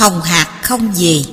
Hồng hạc không về.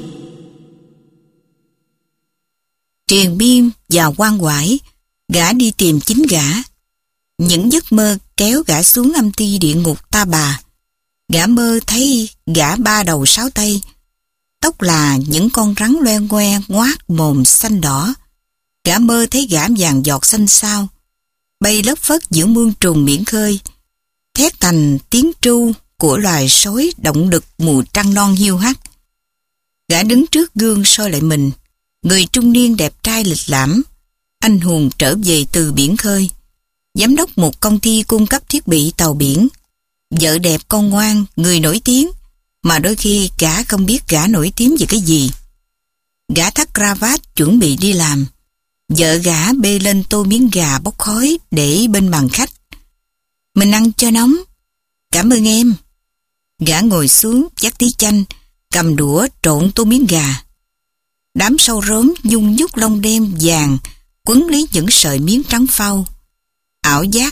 Triền miên và ngoan ngoải, gã đi tìm chính gã. Những giấc mơ kéo gã xuống âm ti địa ngục ta bà. Gã mơ thấy gã ba đầu sáu tay, tóc là những con rắn loe ngoe ngoác mồm xanh đỏ. Gã mơ thấy gã vàng giọt xanh xao, bay lất phất giữa muôn trùng biển khơi, thét thành tiếng tru của loài sói động đực mùa trăng non hiu hắt. Gã đứng trước gương soi lại mình, người trung niên đẹp trai lịch lãm, anh hùng trở về từ biển khơi, giám đốc một công ty cung cấp thiết bị tàu biển, vợ đẹp con ngoan, người nổi tiếng, mà đôi khi gã không biết gã nổi tiếng về cái gì. Gã thắt cravat chuẩn bị đi làm, vợ gã bê lên tô miếng gà bốc khói để bên bàn khách. Mình ăn cho nóng. Cảm ơn em. Gã ngồi xuống vắt tí chanh, cầm đũa trộn tô miếng gà. Đám sâu róm nhung nhúc lông đen vàng quấn lấy những sợi miếng trắng phau. Ảo giác.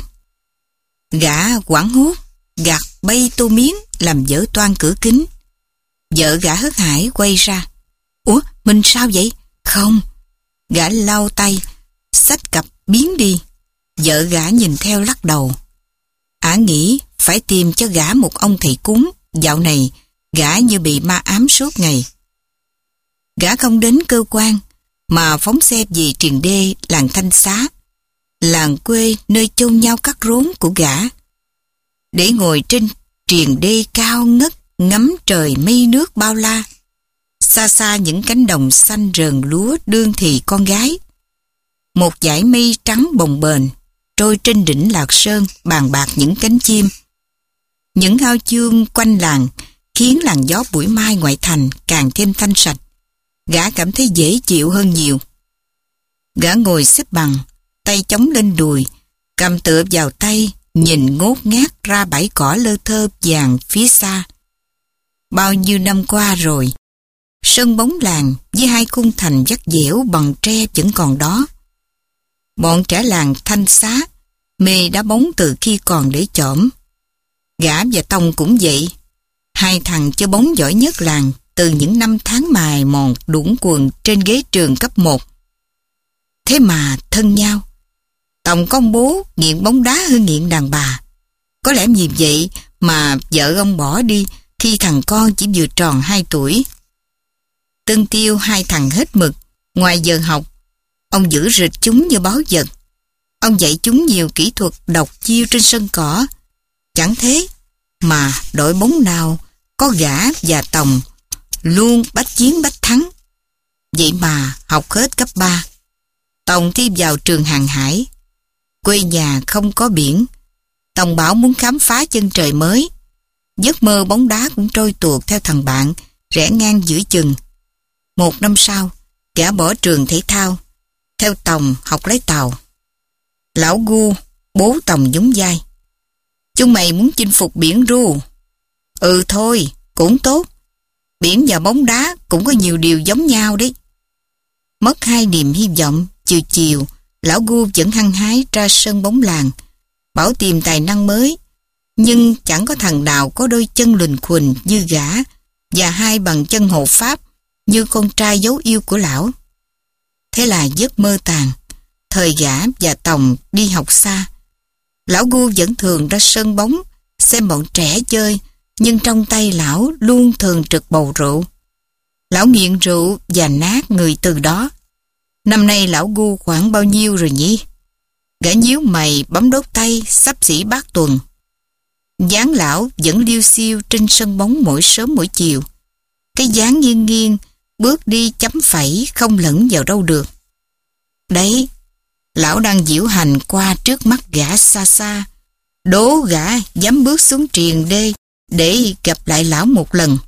Gã hoảng hốt gạt bay tô miếng làm vỡ toang cửa kính. Vợ gã hớt hải quay ra. Ủa, mình sao vậy? Không. Gã lau tay, xách cặp biến đi. Vợ gã nhìn theo lắc đầu. Ả nghĩ phải tìm cho gã một ông thầy cúng. Dạo này gã như bị ma ám suốt ngày. Gã không đến cơ quan mà phóng xe về Triền Đê, làng Thanh Xá, làng quê nơi chôn nhau cắt rốn của gã. Để ngồi trên triền đê cao ngất ngắm trời mây nước bao la. Xa xa những cánh đồng xanh rờn lúa đương thì con gái. Một dải mây trắng bồng bềnh trôi trên đỉnh Lạc Sơn bàn bạc những cánh chim. Những ao chương quanh làng khiến làn gió buổi mai ngoại thành càng thêm thanh sạch. Gã cảm thấy dễ chịu hơn nhiều. Gã ngồi xếp bằng, tay chống lên đùi, cầm tựa vào tay, nhìn ngốt ngát ra bãi cỏ lơ thơ vàng phía xa. Bao nhiêu năm qua rồi, sân bóng làng với hai khung thành vắt dẻo bằng tre vẫn còn đó. Bọn trẻ làng Thanh Xá mê đá bóng từ khi còn để chỏm. Gã và Tông cũng vậy. Hai thằng chơi bóng giỏi nhất làng từ những năm tháng mài mòn đũng quần trên ghế trường cấp 1. Thế mà thân nhau. Tông có ông bố nghiện bóng đá hơn nghiện đàn bà. Có lẽ vì vậy mà vợ ông bỏ đi khi thằng con chỉ vừa tròn 2 tuổi. Tân tiêu hai thằng hết mực. Ngoài giờ học, ông giữ rịch chúng như báu vật. Ông dạy chúng nhiều kỹ thuật độc chiêu trên sân cỏ. Chẳng thế mà đội bóng nào có gã và Tòng luôn bách chiến bách thắng. Vậy mà học hết cấp 3. Tòng thi vào trường hàng hải. Quê nhà không có biển. Tòng bảo muốn khám phá chân trời mới. Giấc mơ bóng đá cũng trôi tuột theo thằng bạn, rẽ ngang giữa chừng. 1 năm sau, gã bỏ trường thể thao, theo Tòng học lái tàu. Lão Gu, bố Tòng nhún vai. Chúng mày muốn chinh phục biển ru? Ừ thôi, cũng tốt. Biển và bóng đá cũng có nhiều điều giống nhau đấy. Mất 2 niềm hy vọng, chiều chiều, lão Gu vẫn hăng hái ra sân bóng làng, bảo tìm tài năng mới, nhưng chẳng có thằng nào có đôi chân lùn khuỳnh như gã và 2 bàn chân hộ pháp như con trai dấu yêu của lão. Thế là giấc mơ tàn. Thời gã và Tòng đi học xa. Lão Gu vẫn thường ra sân bóng xem bọn trẻ chơi, nhưng trong tay lão luôn thường trực bầu rượu. Lão nghiện rượu và nát người từ đó. Năm nay lão Gu khoảng bao nhiêu rồi nhỉ? Gã nhíu mày bấm đốt tay xấp xỉ bát tuần. Dáng lão vẫn liêu xiêu trên sân bóng mỗi sớm mỗi chiều. Cái dáng nghiêng nghiêng, bước đi chấm phẩy không lẫn vào đâu được. Đấy, lão đang diễu hành qua trước mắt gã xa xa. Đố gã dám bước xuống triền đê để gặp lại lão một lần.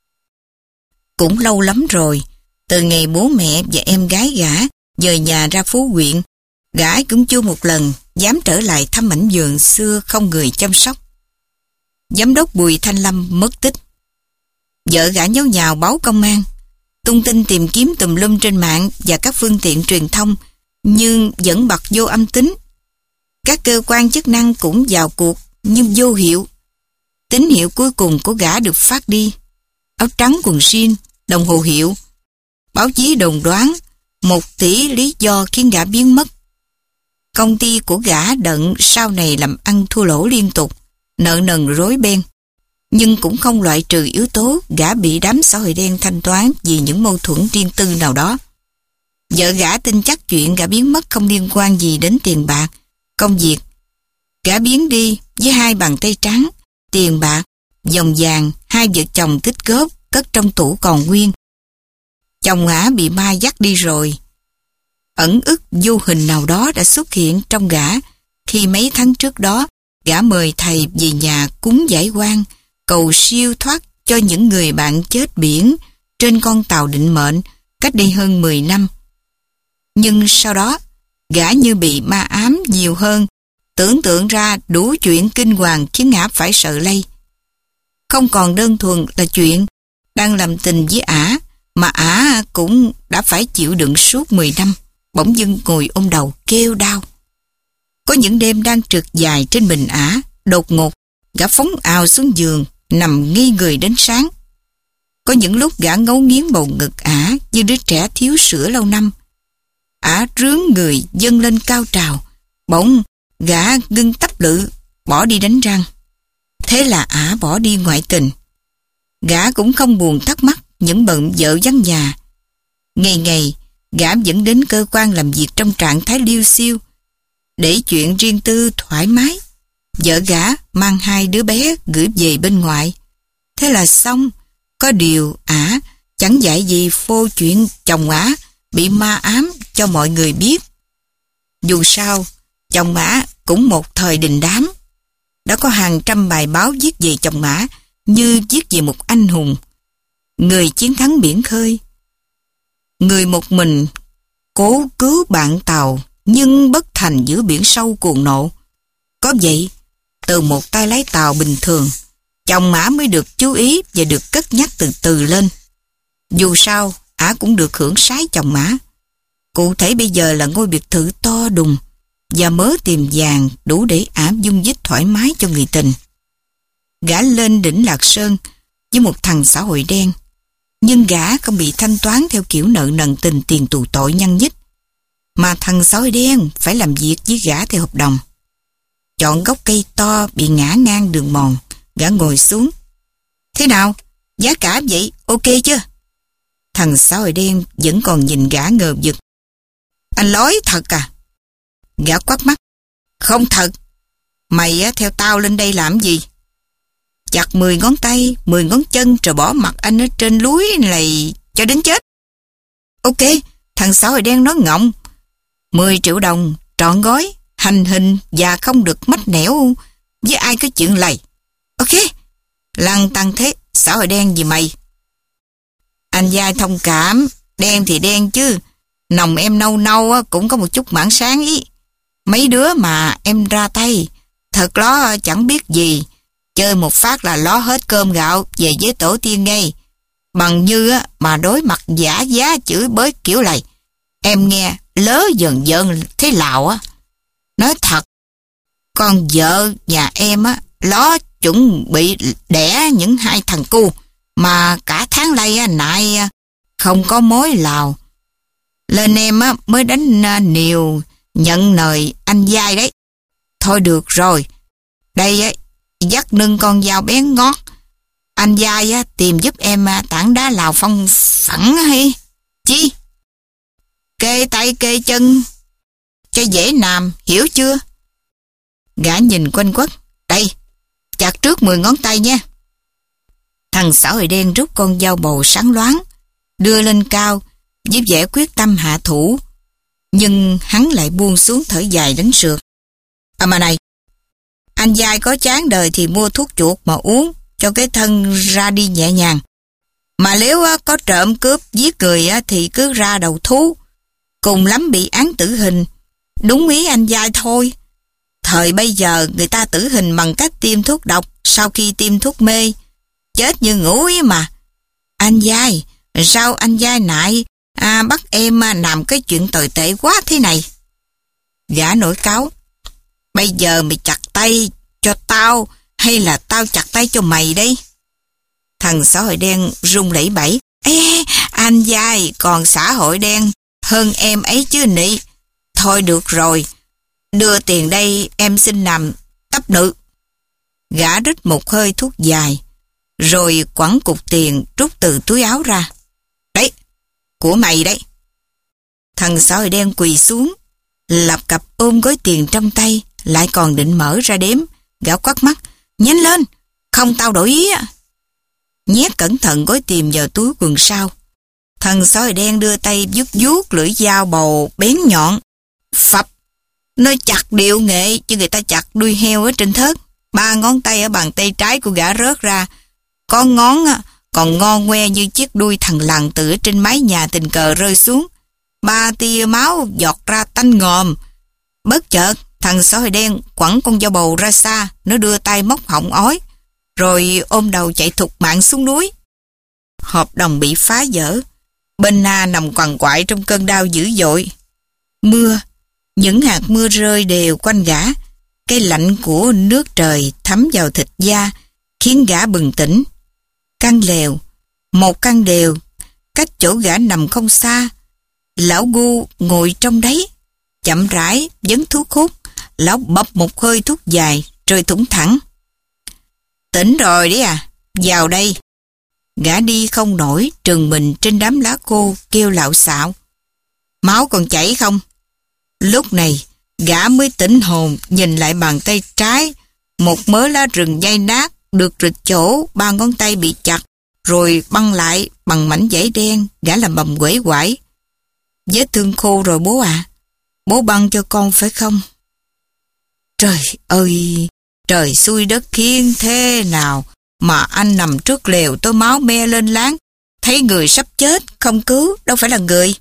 Cũng lâu lắm rồi, từ ngày bố mẹ và em gái gã dời nhà ra Phú Huyện, gã cũng chưa một lần dám trở lại thăm mảnh vườn xưa không người chăm sóc. Giám đốc Bùi Thanh Lâm mất tích. Vợ gã nháo nhào báo công an, tung tin tìm kiếm tùm lum trên mạng và các phương tiện truyền thông, nhưng vẫn bật vô âm tín. Các cơ quan chức năng cũng vào cuộc nhưng vô hiệu. Tín hiệu cuối cùng của gã được phát đi. áo trắng quần jean, đồng hồ hiệu. Báo chí đồn đoán 1 tỷ lý do khiến gã biến mất. Công ty của gã Đận sau này làm ăn thua lỗ liên tục, nợ nần rối beng. Nhưng cũng không loại trừ yếu tố gã bị đám xã hội đen thanh toán vì những mâu thuẫn riêng tư nào đó. Vợ gã tin chắc chuyện gã biến mất không liên quan gì đến tiền bạc, công việc. Gã biến đi với 2 bàn tay trắng, tiền bạc, vòng vàng, 2 vợ chồng tích góp cất trong tủ còn nguyên. Chồng gã bị ma dắt đi rồi. Ẩn ức vô hình nào đó đã xuất hiện trong gã khi mấy tháng trước đó gã mời thầy về nhà cúng giải oan, cầu siêu thoát cho những người bạn chết biển trên con tàu định mệnh cách đây hơn 10 năm. Nhưng sau đó, gã như bị ma ám nhiều hơn, tưởng tượng ra đủ chuyện kinh hoàng khiến gã phải sợ lây. Không còn đơn thuần là chuyện đang làm tình với ả, mà ả cũng đã phải chịu đựng suốt 10 năm, bỗng dưng ngồi ôm đầu kêu đau. Có những đêm đang trượt dài trên mình ả, đột ngột, gã phóng ào xuống giường, nằm nghi người đến sáng. Có những lúc gã ngấu nghiến bầu ngực ả như đứa trẻ thiếu sữa lâu năm. Ả rướn người dâng lên cao trào, bỗng gã ngưng tấp lự, bỏ đi đánh răng. Thế là ả bỏ đi ngoại tình. Gã cũng không buồn thắc mắc những bận vợ vắng nhà. Ngày ngày, gã vẫn đến cơ quan làm việc trong trạng thái liêu xiêu, để chuyện riêng tư thoải mái. Vợ gã mang 2 đứa bé gửi về bên ngoại. Thế là xong. Có điều ả chẳng dạy gì phô chuyện chồng ả bị ma ám cho mọi người biết. Dù sao, chồng ả cũng một thời đình đám. Đã có hàng trăm bài báo viết về chồng ả như viết về một anh hùng, người chiến thắng biển khơi, người một mình cố cứu bạn tàu nhưng bất thành giữa biển sâu cuồng nộ. Có vậy, từ một tay lái tàu bình thường, chồng ả mới được chú ý và được cất nhắc từ từ lên. Dù sao, ả cũng được hưởng sái chồng ả. Cụ thể bây giờ là ngôi biệt thự to đùng và mớ tiền vàng đủ để ả dung dít thoải mái cho người tình. Gã lên đỉnh Lạc Sơn với một thằng xã hội đen, nhưng gã không bị thanh toán theo kiểu nợ nần tình tiền tù tội nhăn nhít, mà thằng xã hội đen phải làm việc với gã theo hợp đồng. Chọn gốc cây to bị ngã ngang đường mòn, gã ngồi xuống. Thế nào? Giá cả vậy ok chưa? Thằng xã hội đen vẫn còn nhìn gã ngờ vực. Anh nói thật à? Gã quát mắt. Không thật. Mày theo tao lên đây làm gì? Chặt 10 ngón tay, 10 ngón chân rồi bỏ mặt anh ở trên núi này cho đến chết. Ok, thằng xã hội đen nói ngọng. 10 triệu đồng, trọn gói, hành hình và không được mách nẻo với ai có chuyện lầy. Ok, lăng tăng thế, xã hội đen gì mày? Anh dai thông cảm, đen thì đen chứ, nòng em nâu nâu cũng có một chút mảng sáng ý. Mấy đứa mà em ra tay, thật ló chẳng biết gì, chơi một phát là ló hết cơm gạo về với tổ tiên ngay. Bằng như mà đối mặt giả giá chửi bới kiểu này, em nghe lớ dần dần thế lào á. Nói thật, con vợ nhà em ló chuẩn bị đẻ những 2 thằng cu, mà cả tháng nay nại không có mối lào. Lên em mới đánh niều nhận lời anh dai đấy. Thôi được rồi, đây dắt nâng con dao bén ngót. Anh dai tìm giúp em tảng đá lào phong phẳng hay chi? Kê tay kê chân cho dễ làm, hiểu chưa? Gã nhìn quanh quất. Đây, chặt trước 10 ngón tay nha. Thằng xã hội đen rút con dao bầu sáng loáng, đưa lên cao với vẻ quyết tâm hạ thủ. Nhưng hắn lại buông xuống thở dài đánh sượt. À mà này, anh dai có chán đời thì mua thuốc chuột mà uống cho cái thân ra đi nhẹ nhàng. Mà nếu có trộm cướp giết người thì cứ ra đầu thú, cùng lắm bị án tử hình. Đúng ý anh dai thôi. Thời bây giờ người ta tử hình bằng cách tiêm thuốc độc sau khi tiêm thuốc mê. Chết như ngủ ấy mà. Anh dai, sao anh dai nại bắt em làm cái chuyện tồi tệ quá thế này? Gã nổi cáu. Bây giờ mày chặt tay cho tao hay là tao chặt tay cho mày đây? Thằng xã hội đen run lẩy bẩy. Ê, anh giai, còn xã hội đen hơn em ấy chứ nị. Thôi được rồi, đưa tiền đây em xin nằm tấp nữ. Gã rít một hơi thuốc dài, rồi quẳng cục tiền rút từ túi áo ra. Đấy, của mày đấy. Thằng xã hội đen quỳ xuống, lập cập ôm gói tiền trong tay, lại còn định mở ra đếm. Gã quát mắt, nhanh lên, không tao đổi ý á. Nhét cẩn thận gói tiền vào túi quần sau. Thằng xã hội đen đưa tay vuốt vuốt lưỡi dao bầu bén nhọn. Phập, nó chặt điệu nghệ chứ người ta chặt đuôi heo ở trên thớt. 3 ngón tay ở bàn tay trái của gã rớt ra. Có ngón còn ngon ngoe như chiếc đuôi thằng lằn từ trên mái nhà tình cờ rơi xuống. 3 tia máu giọt ra tanh ngòm. Bất chợt, thằng xã hội đen quẳng con dao bầu ra xa. Nó đưa tay móc họng ói, rồi ôm đầu chạy thục mạng xuống núi. Hợp đồng bị phá vỡ. Bên Na nằm quằn quại trong cơn đau dữ dội. Mưa, những hạt mưa rơi đều quanh gã. Cái lạnh của nước trời thấm vào thịt da, khiến gã bừng tỉnh. Căn lều, một căn đều, cách chỗ gã nằm không xa. Lão Gu ngồi trong đấy, chậm rãi vấn thuốc hút. Lão bập một hơi thuốc dài, rồi thủng thẳng. Tỉnh rồi đấy à, vào đây. Gã đi không nổi, trừng mình trên đám lá khô, kêu lạo xạo. Máu còn chảy không? Lúc này, gã mới tỉnh hồn, nhìn lại bàn tay trái. Một mớ lá rừng dây nát, được rịch chỗ 3 ngón tay bị chặt, rồi băng lại bằng mảnh vải đen. Gã làm bầm quể quải. Vết thương khô rồi bố à, bố băng cho con phải không? Trời ơi, trời xui đất khiến thế nào mà anh nằm trước lều tôi máu me lên láng, thấy người sắp chết, không cứu, đâu phải là người.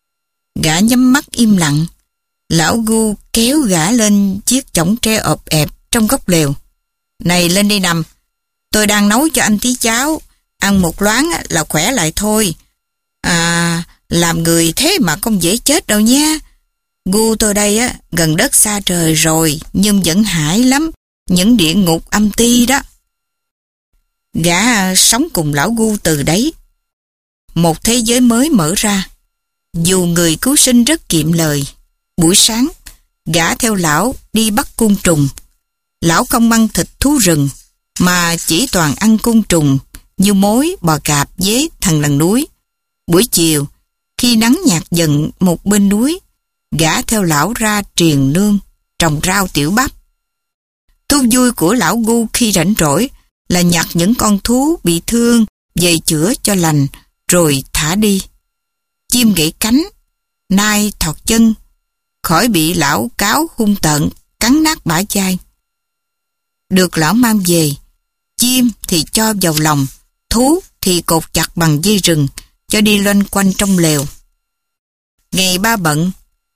Gã nhắm mắt im lặng. Lão Gu kéo gã lên chiếc chõng tre ọp ẹp trong góc lều. Này, lên đi nằm, tôi đang nấu cho anh tí cháo, ăn một loáng là khỏe lại thôi. À, làm người thế mà không dễ chết đâu nha. Gu tôi đây gần đất xa trời rồi, nhưng vẫn hãi lắm, những địa ngục âm ti đó. Gã sống cùng lão Gu từ đấy. Một thế giới mới mở ra. Dù người cứu sinh rất kiệm lời. Buổi sáng, gã theo lão đi bắt côn trùng. Lão không ăn thịt thú rừng, mà chỉ toàn ăn côn trùng như mối, bò cạp, dế, thằn lằn núi. Buổi chiều, khi nắng nhạt dần một bên núi, gã theo lão ra triền nương, trồng rau tiểu bắp. Thú vui của lão Gu khi rảnh rỗi là nhặt những con thú bị thương về chữa cho lành, rồi thả đi. Chim gãy cánh, nai thọt chân, khỏi bị lão cáo hung tợn cắn nát bả vai. Được lão mang về, chim thì cho vào lòng, thú thì cột chặt bằng dây rừng, cho đi loanh quanh trong lều. Ngày ba bận,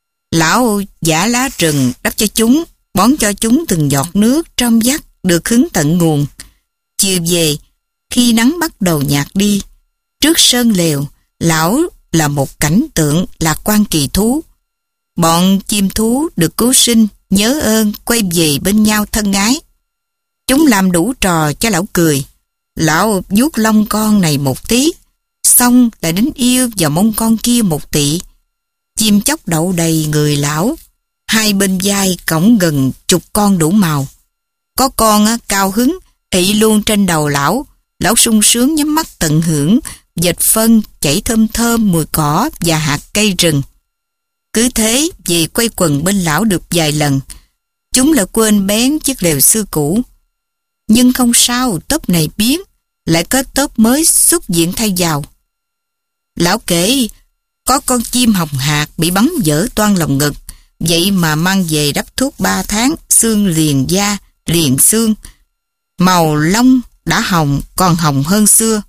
lão giã lá rừng đắp cho chúng, bón cho chúng từng giọt nước trong vắt được hứng tận nguồn. Chiều về, khi nắng bắt đầu nhạt đi, trước sân lều, lão là một cảnh tượng lạc quan kỳ thú. Bọn chim thú được cứu sinh, nhớ ơn, quay về bên nhau thân ái. Chúng làm đủ trò cho lão cười. Lão vuốt lông con này một tí, xong lại đến yêu và mông con kia một tị. Chim chóc đậu đầy người lão, hai bên vai cõng gần 10 con đủ màu. Có con cao hứng, ị luôn trên đầu lão. Lão sung sướng nhắm mắt tận hưởng vệt phân chảy thơm thơm mùi cỏ và hạt cây rừng. Cứ thế về quay quần bên lão được vài lần, chúng lại quên bén chiếc lều xưa cũ. Nhưng không sao, tốp này biến, lại có tốp mới xuất diện thay vào. Lão kể có con chim hồng hạc bị bắn vỡ toang lồng ngực, vậy mà mang về đắp thuốc 3 tháng, xương liền da, liền xương. Màu lông đã hồng, còn hồng hơn xưa.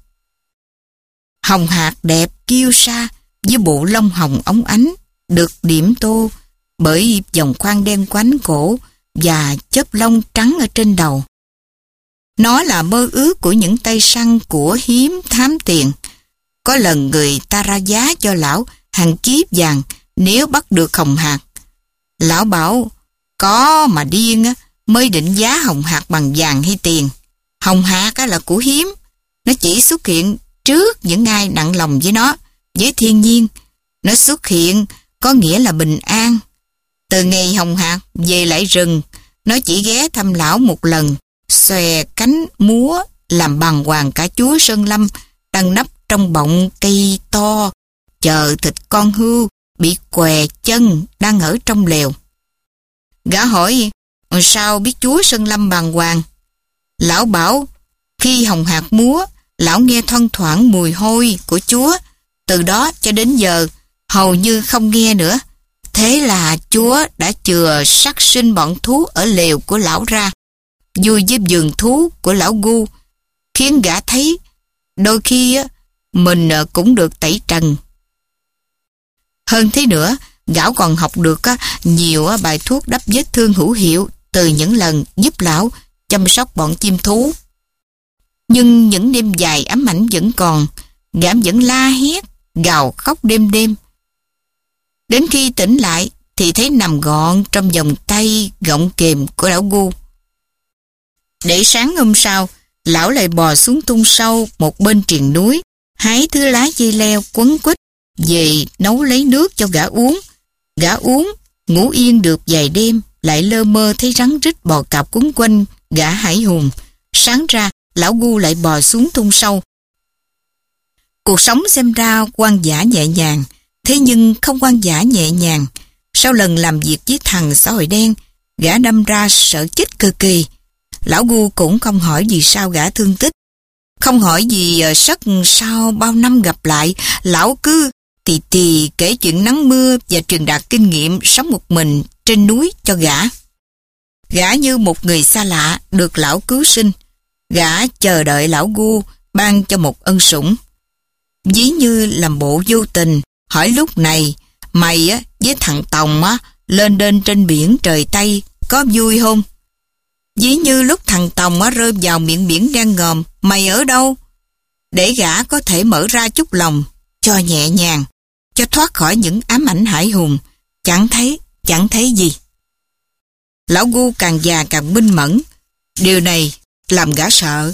Hồng hạc đẹp kiêu sa với bộ lông hồng óng ánh, được điểm tô bởi vòng khoan đen quánh cổ và chớp lông trắng ở trên đầu. Nó là mơ ước của những tay săn của hiếm thám tiền. Có lần người ta ra giá cho lão hàng kiếp vàng nếu bắt được hồng hạc. Lão bảo có mà điên mới định giá hồng hạc bằng vàng hay tiền. Hồng hạc là của hiếm, Nó chỉ xuất hiện trước những ai nặng lòng với nó, với thiên nhiên. Nó xuất hiện có nghĩa là bình an. Từ ngày Hồng Hạc về lại rừng, nó chỉ ghé thăm lão một lần, xòe cánh múa làm bàng hoàng cả chúa Sơn Lâm đang nấp trong bọng cây to, chờ thịt con hươu bị què chân đang ở trong lều. Gã hỏi, sao biết chúa Sơn Lâm bàng hoàng? Lão bảo, khi Hồng Hạc múa, lão nghe thoang thoảng mùi hôi của chúa. Từ đó cho đến giờ, hầu như không nghe nữa. Thế là chúa đã chừa sát sinh bọn thú ở lều của lão ra, vui với vườn thú của lão Gu, khiến gã thấy đôi khi mình cũng được tẩy trần. Hơn thế nữa, gã còn học được nhiều bài thuốc đắp vết thương hữu hiệu từ những lần giúp lão chăm sóc bọn chim thú. Nhưng những đêm dài ám ảnh vẫn còn, gã vẫn la hét, gào khóc đêm đêm. Đến khi tỉnh lại thì thấy nằm gọn trong vòng tay gọng kềm của lão Gu. Để sáng hôm sau, lão lại bò xuống tung sâu một bên triền núi, hái thứ lá dây leo quấn quýt về nấu lấy nước cho gã uống. Gã uống, ngủ yên được vài đêm, lại lơ mơ thấy rắn rít bò cạp quấn quanh gã hải hùng. Sáng ra, lão Gu lại bò xuống tung sâu. Cuộc sống xem ra hoang dã nhẹ nhàng, thế nhưng không hoang dã nhẹ nhàng. Sau lần làm việc với thằng xã hội đen, gã đâm ra sợ chết cực kỳ. Lão Gu cũng không hỏi vì sao gã thương tích, không hỏi gì sắc sau bao năm gặp lại. Lão cứ tì kể chuyện nắng mưa và truyền đạt kinh nghiệm sống một mình trên núi cho gã. Gã như một người xa lạ được lão cứu sinh. Gã chờ đợi lão Gu ban cho một ân sủng. Ví như làm bộ vô tình, hỏi lúc này, mày với thằng Tòng lên đên trên biển trời Tây có vui không? Ví như lúc thằng Tòng rơi vào miệng biển đen ngòm, mày ở đâu? Để gã có thể mở ra chút lòng, cho nhẹ nhàng, cho thoát khỏi những ám ảnh hải hùng. Chẳng thấy gì. Lão Gu càng già càng minh mẫn. Điều này làm gã sợ.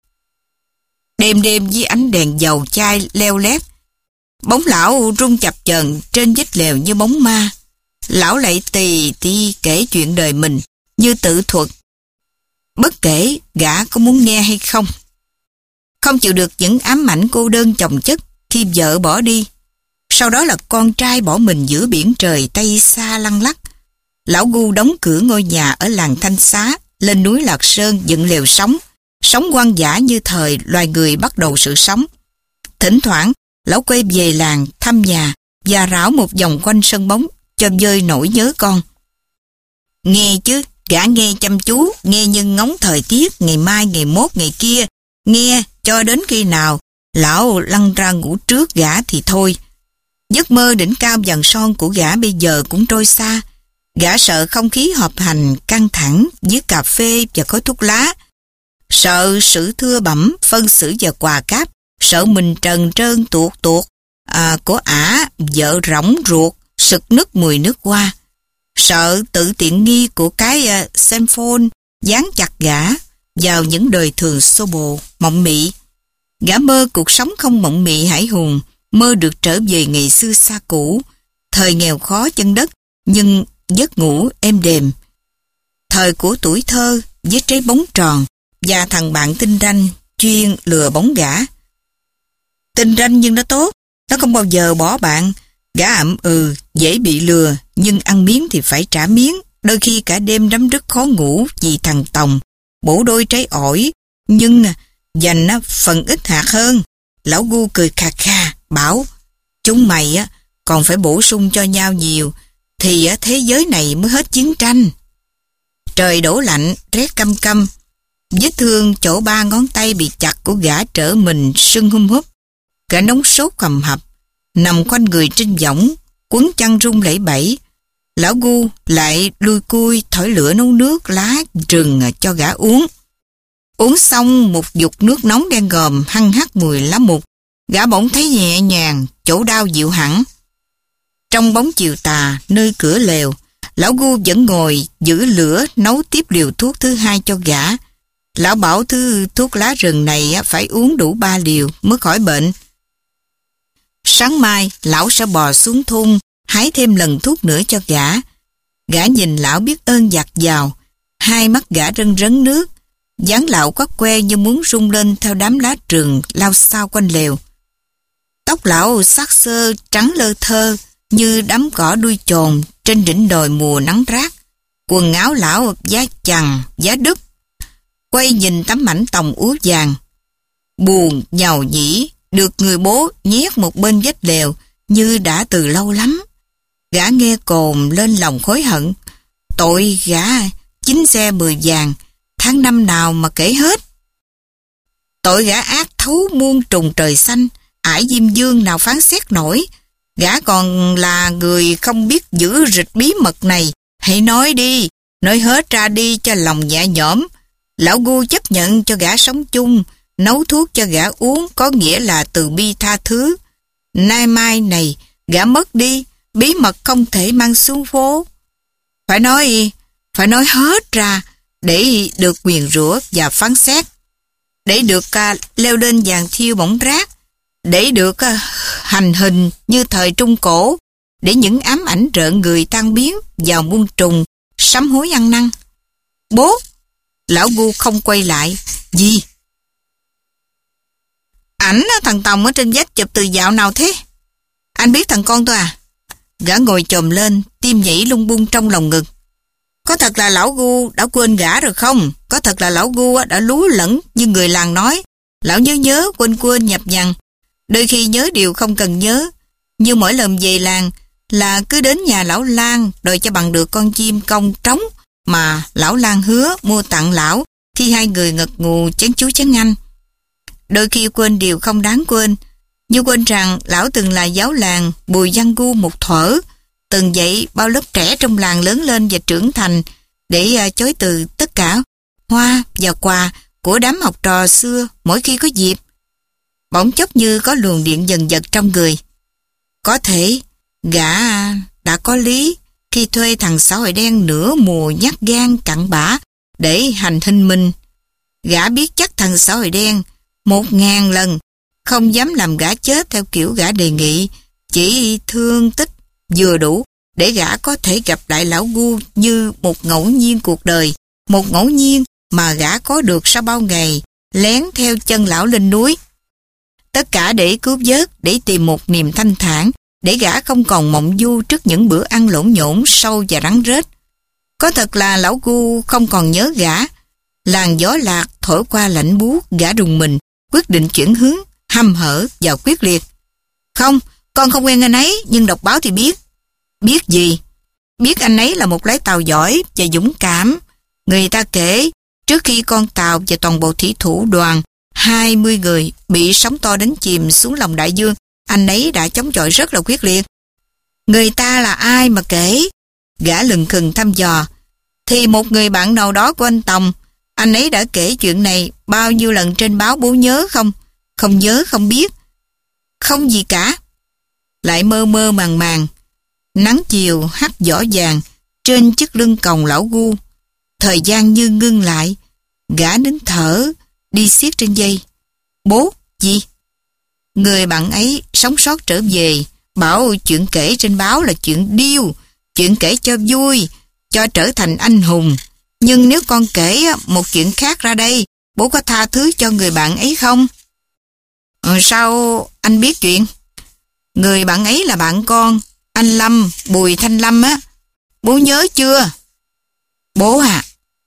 Đêm đêm với ánh đèn dầu chai leo lét, bóng lão rung chập chờn trên vách lều như bóng ma. Lão lại tì kể chuyện đời mình như tự thuật, bất kể gã có muốn nghe hay không. Không chịu được những ám ảnh cô đơn chồng chất khi vợ bỏ đi. Sau đó là con trai bỏ mình giữa biển trời Tây xa lăng lắc. Lão Gu đóng cửa ngôi nhà ở làng Thanh Xá, lên núi Lạc Sơn dựng lều sống hoang dã như thời loài người bắt đầu sự sống. Thỉnh thoảng, lão quay về làng thăm nhà và rảo một vòng quanh sân bóng cho vơi nỗi nhớ con. Nghe chứ, gã nghe chăm chú, nghe như ngóng thời tiết, ngày mai, ngày mốt, ngày kia. Nghe cho đến khi nào lão lăn ra ngủ trước gã thì thôi. Giấc mơ đỉnh cao vàng son của gã bây giờ cũng trôi xa. Gã sợ không khí họp hành căng thẳng với cà phê và khói thuốc lá. Sợ sự thưa bẩm, phân xử và quà cáp. Sợ mình trần trơn tuột của ả vợ rỗng ruột, sực nức mùi nước hoa. Sợ tự tiện nghi của cái cellphone dán chặt gã vào những đời thường xô bồ, mộng mị. Gã mơ cuộc sống không mộng mị hải hùng, mơ được trở về ngày xưa xa cũ, thời nghèo khó chân đất, nhưng giấc ngủ êm đềm. Thời của tuổi thơ với trái bóng tròn và thằng bạn tinh ranh chuyên lừa bóng gã. Tinh ranh nhưng nó tốt, nó không bao giờ bỏ bạn. Gã ậm dễ bị lừa, nhưng ăn miếng thì phải trả miếng. Đôi khi cả đêm đắm rất khó ngủ vì thằng Tòng bổ đôi trái ổi, nhưng dành phần ít hạt hơn. Lão Gu cười khà khà, bảo chúng mày còn phải bổ sung cho nhau nhiều, thì thế giới này mới hết chiến tranh. Trời đổ lạnh, rét căm căm. Vết thương chỗ 3 ngón tay bị chặt của gã trở mình sưng hum húp. Gã nóng sốt hầm hập, nằm quanh người trên võng, quấn chăn rung lẩy bẩy. Lão Gu lại lui cui thổi lửa nấu nước lá rừng cho gã uống. Uống xong một dục nước nóng đen ngòm hăng hắc mùi lá mục, gã bỗng thấy nhẹ nhàng, chỗ đau dịu hẳn. Trong bóng chiều tà nơi cửa lều, lão Gu vẫn ngồi giữ lửa nấu tiếp liều thuốc thứ hai cho gã. Lão bảo thứ thuốc lá rừng này phải uống đủ 3 liều mới khỏi bệnh. Sáng mai, lão sẽ bò xuống thung, hái thêm lần thuốc nữa cho gã. Gã nhìn lão biết ơn dạt dào, hai mắt gã rân rấn nước, dáng lão quắt que như muốn rung lên theo đám lá rừng lao xao quanh lều. Tóc lão xác xơ trắng lơ thơ như đám cỏ đuôi chồn trên đỉnh đồi mùa nắng rát. Quần áo lão giá chằng, giá đúp. Quay nhìn tấm ảnh tòng úa vàng. Buồn, nhàu nhĩ, được người bố nhét một bên vách lều như đã từ lâu lắm. Gã nghe cồn lên lòng hối hận. Tội gã 9 xe 10 vàng, tháng năm nào mà kể hết. Tội gã ác thấu muôn trùng trời xanh, ải diêm dương nào phán xét nổi. Gã còn là người không biết giữ rịch bí mật này. Hãy nói đi, nói hết ra đi cho lòng nhẹ nhõm. Lão Gu chấp nhận cho gã sống chung, nấu thuốc cho gã uống có nghĩa là từ bi tha thứ. Nay mai này, gã mất đi, bí mật không thể mang xuống phố. Phải nói hết ra để được nguyền rủa và phán xét, để được leo lên vàng thiêu bỏng rác, để được hành hình như thời Trung Cổ, để những ám ảnh rợn người tan biến vào muôn trùng, sám hối ăn năn. Bố! Lão Gu không quay lại. Gì? Ảnh thằng Tòng ở trên vách chụp từ dạo nào thế? Anh biết thằng con tôi à? Gã ngồi chồm lên, tim nhảy lung bung trong lòng ngực. Có thật là lão Gu đã quên gã rồi không? Có thật là lão Gu đã lú lẫn như người làng nói. Lão nhớ quên nhập nhằng. Đôi khi nhớ điều không cần nhớ. Như mỗi lần về làng là cứ đến nhà lão Lang đòi cho bằng được con chim công trống mà lão Lang hứa mua tặng lão khi hai người ngật ngù chén chú chén anh. Đôi khi quên điều không đáng quên, như quên rằng lão từng là giáo làng Bùi Văn Gu một thuở, từng dạy bao lớp trẻ trong làng lớn lên và trưởng thành để chối từ tất cả hoa và quà của đám học trò xưa mỗi khi có dịp. Bỗng chốc như có luồng điện dần dật trong người. Có thể gã đã có lý khi thuê thằng xã hội đen nửa mùa nhát gan cặn bã để hành hình mình. Gã biết chắc thằng xã hội đen 1000 lần không dám làm gã chết theo kiểu gã đề nghị, chỉ thương tích vừa đủ để gã có thể gặp lại lão Gu như một ngẫu nhiên cuộc đời, một ngẫu nhiên mà gã có được sau bao ngày lén theo chân lão lên núi. Tất cả để cứu vớt, để tìm một niềm thanh thản, để gã không còn mộng du trước những bữa ăn lộn nhổn sâu và rắn rết. Có thật là lão Gu không còn nhớ gã. Làn gió lạc thổi qua lạnh buốt, gã rùng mình, quyết định chuyển hướng, hăm hở và quyết liệt. Không, con không quen anh ấy, nhưng đọc báo thì biết. Biết gì? Biết anh ấy là một lái tàu giỏi và dũng cảm. Người ta kể, trước khi con tàu và toàn bộ thủy thủ đoàn 20 người bị sóng to đánh chìm xuống lòng đại dương, anh ấy đã chống chọi rất là quyết liệt. Người ta là ai mà kể? Gã lừng khừng thăm dò. Thì một người bạn nào đó của anh Tòng. Anh ấy đã kể chuyện này bao nhiêu lần trên báo, bố nhớ không? Không nhớ, không biết. Không gì cả. Lại mơ mơ màng màng. Nắng chiều hắt giỏ vàng trên chiếc lưng còng lão Gu. Thời gian như ngưng lại. Gã nín thở, đi xiết trên dây. Bố, gì? Người bạn ấy sống sót trở về, bảo chuyện kể trên báo là chuyện điêu, chuyện kể cho vui, cho trở thành anh hùng. Nhưng nếu con kể một chuyện khác ra đây, bố có tha thứ cho người bạn ấy không? Sao anh biết chuyện? Người bạn ấy là bạn con, anh Lâm, Bùi Thanh Lâm á. Bố nhớ chưa? Bố à,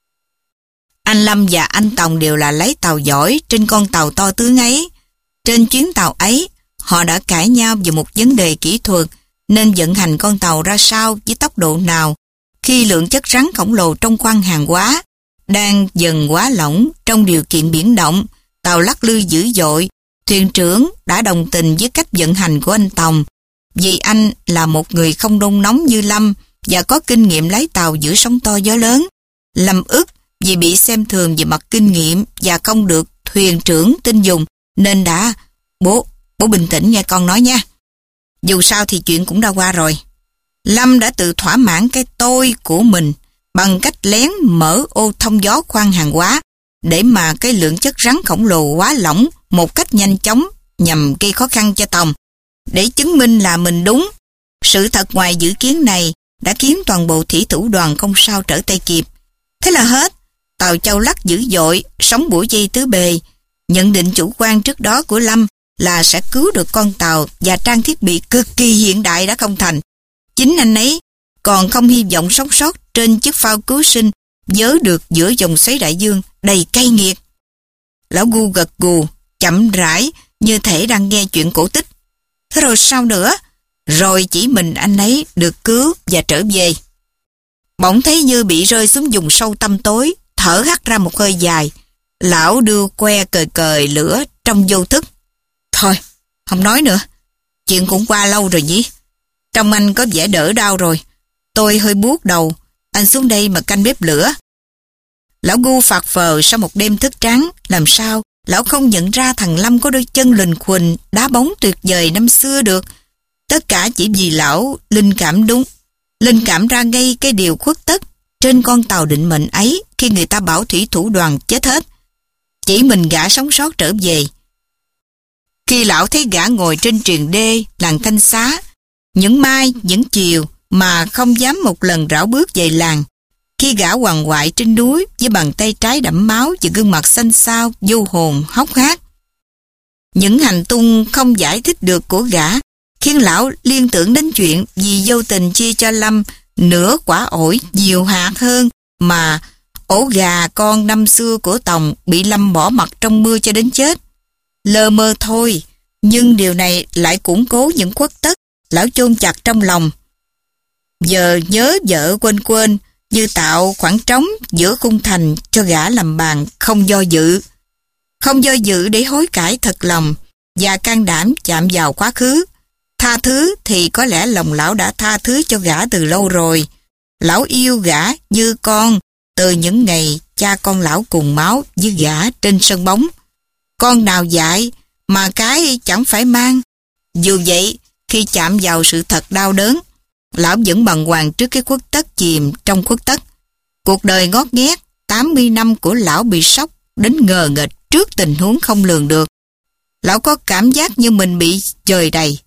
anh Lâm và anh Tòng đều là lái tàu giỏi trên con tàu to tướng ấy. Trên chuyến tàu ấy, họ đã cãi nhau về một vấn đề kỹ thuật nên vận hành con tàu ra sao với tốc độ nào khi lượng chất rắn khổng lồ trong khoang hàng hóa đang dần hóa lỏng trong điều kiện biển động. Tàu lắc lư dữ dội. Thuyền trưởng đã đồng tình với cách vận hành của anh Tòng vì anh là một người không nôn nóng như Lâm và có kinh nghiệm lái tàu giữa sóng to gió lớn. Lâm ức vì bị xem thường về mặt kinh nghiệm và không được thuyền trưởng tin dùng nên đã... Bố bình tĩnh nghe con nói nha. Dù sao thì chuyện cũng đã qua rồi. Lâm đã tự thỏa mãn cái tôi của mình bằng cách lén mở ô thông gió khoang hàng hóa để mà cái lượng chất rắn khổng lồ quá lỏng một cách nhanh chóng nhằm gây khó khăn cho tàu. Để chứng minh là mình đúng, sự thật ngoài dự kiến này đã khiến toàn bộ thủy thủ đoàn không sao trở tay kịp. Thế là hết. Tàu châu lắc dữ dội, sóng bủa dây tứ bề. Nhận định chủ quan trước đó của Lâm là sẽ cứu được con tàu và trang thiết bị cực kỳ hiện đại đã không thành. Chính anh ấy còn không hy vọng sống sót trên chiếc phao cứu sinh vớ được giữa dòng xoáy đại dương đầy cay nghiệt. Lão Gu gật gù, chậm rãi như thể đang nghe chuyện cổ tích. Thế rồi sao nữa? Rồi chỉ mình anh ấy được cứu và trở về. Bỗng thấy như bị rơi xuống vùng sâu tăm tối, thở hắt ra một hơi dài. Lão đưa que cời cời lửa trong vô thức. Thôi, không nói nữa. Chuyện cũng qua lâu rồi nhỉ. Trông anh có vẻ đỡ đau rồi. Tôi hơi buốt đầu. Anh xuống đây mà canh bếp lửa. Lão Gu phạc phờ sau một đêm thức trắng. Làm sao lão không nhận ra thằng Lâm có đôi chân lình khuỳnh, đá bóng tuyệt vời năm xưa được. Tất cả chỉ vì lão linh cảm đúng. Linh cảm ra ngay cái điều khuất tất trên con tàu định mệnh ấy khi người ta bảo thủy thủ đoàn chết hết. Chỉ mình gã sống sót trở về. Khi lão thấy gã ngồi trên triền đê làng Thanh Xá, những mai, những chiều mà không dám một lần rảo bước về làng. Khi gã quằn quại trên núi với bàn tay trái đẫm máu và gương mặt xanh xao, vô hồn, hốc hác. Những hành tung không giải thích được của gã khiến lão liên tưởng đến chuyện vì vô tình chia cho Lâm nửa quả ổi nhiều hạt hơn mà ổ gà con năm xưa của Tòng bị Lâm bỏ mặc trong mưa cho đến chết. Lơ mơ thôi, nhưng điều này lại củng cố những khuất tất lão chôn chặt trong lòng. Giờ nhớ vợ quên như tạo khoảng trống giữa khung thành cho gã làm bàn không do dự. Không do dự để hối cải thật lòng và can đảm chạm vào quá khứ. Tha thứ thì có lẽ lòng lão đã tha thứ cho gã từ lâu rồi. Lão yêu gã như con từ những ngày cha con lão cùng máu với gã trên sân bóng. Con nào dại mà cái chẳng phải mang. Dù vậy, khi chạm vào sự thật đau đớn, lão vẫn bàng hoàng trước cái khuất tất chìm trong khuất tất. Cuộc đời ngót nghét 80 năm của lão bị sốc đến ngờ nghệch trước tình huống không lường được. Lão có cảm giác như mình bị trời đầy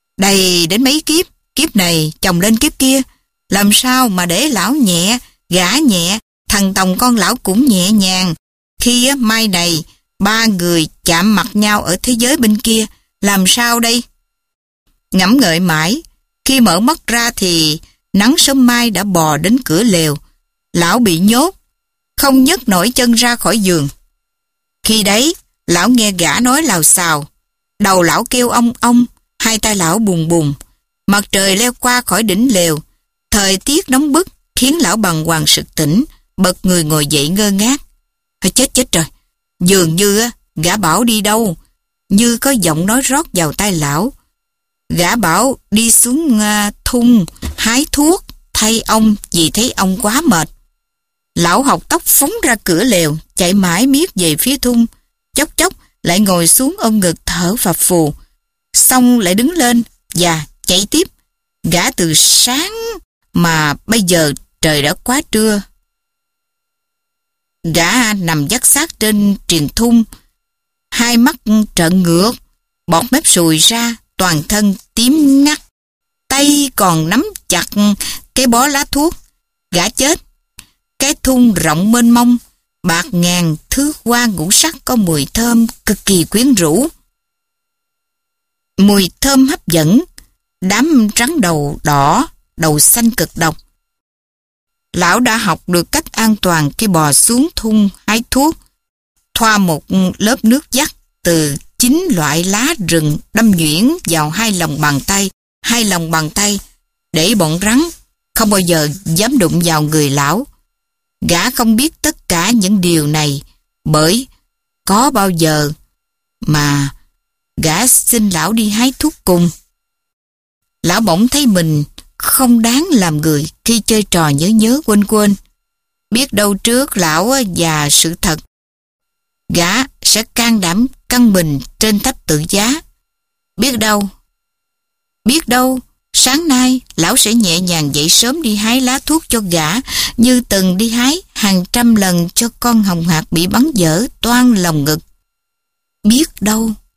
đến mấy kiếp, kiếp này chồng lên kiếp kia. Làm sao mà để lão nhẹ, gã nhẹ, thằng Tòng con lão cũng nhẹ nhàng. Khi mai này ba người chạm mặt nhau ở thế giới bên kia, làm sao đây? Ngẫm ngợi mãi, khi mở mắt ra thì nắng sớm mai đã bò đến cửa lều. Lão bị nhốt, không nhấc nổi chân ra khỏi giường. Khi đấy, lão nghe gã nói lào xào. Đầu lão kêu ong ong, hai tay lão bùng bùng. Mặt trời leo qua khỏi đỉnh lều. Thời tiết nóng bức khiến lão bàng hoàng sực tỉnh, bật người ngồi dậy ngơ ngác. Chết rồi, dường như gã bảo đi đâu, như có giọng nói rót vào tai lão. Gã bảo đi xuống thung hái thuốc thay ông vì thấy ông quá mệt. Lão học tóc phóng ra cửa lều, chạy mãi miết về phía thung, chốc chốc lại ngồi xuống ôm ngực thở phập phù, xong lại đứng lên và chạy tiếp. Gã từ sáng mà bây giờ trời đã quá trưa. Gã nằm vắt xác trên triền thung, hai mắt trợn ngược, bọt mép sùi ra, toàn thân tím ngắt, tay còn nắm chặt cái bó lá thuốc. Gã chết. Cái thung rộng mênh mông, bạt ngàn thước hoa ngũ sắc có mùi thơm cực kỳ quyến rũ. Mùi thơm hấp dẫn, đám rắn đầu đỏ, đầu xanh cực độc. Lão đã học được cách an toàn khi bò xuống thung hái thuốc, thoa một lớp nước dắt từ 9 loại lá rừng đâm nhuyễn vào hai lòng bàn tay, để bọn rắn không bao giờ dám đụng vào người lão. Gã không biết tất cả những điều này bởi có bao giờ mà gã xin lão đi hái thuốc cùng. Lão bỗng thấy mình không đáng làm người khi chơi trò nhớ quên. Biết đâu trước lão và sự thật, gã sẽ can đảm căng mình trên tháp tự giá. Biết đâu sáng nay lão sẽ nhẹ nhàng dậy sớm đi hái lá thuốc cho gã như từng đi hái hàng trăm lần cho con hồng hạc bị bắn dở toang lòng ngực. Biết đâu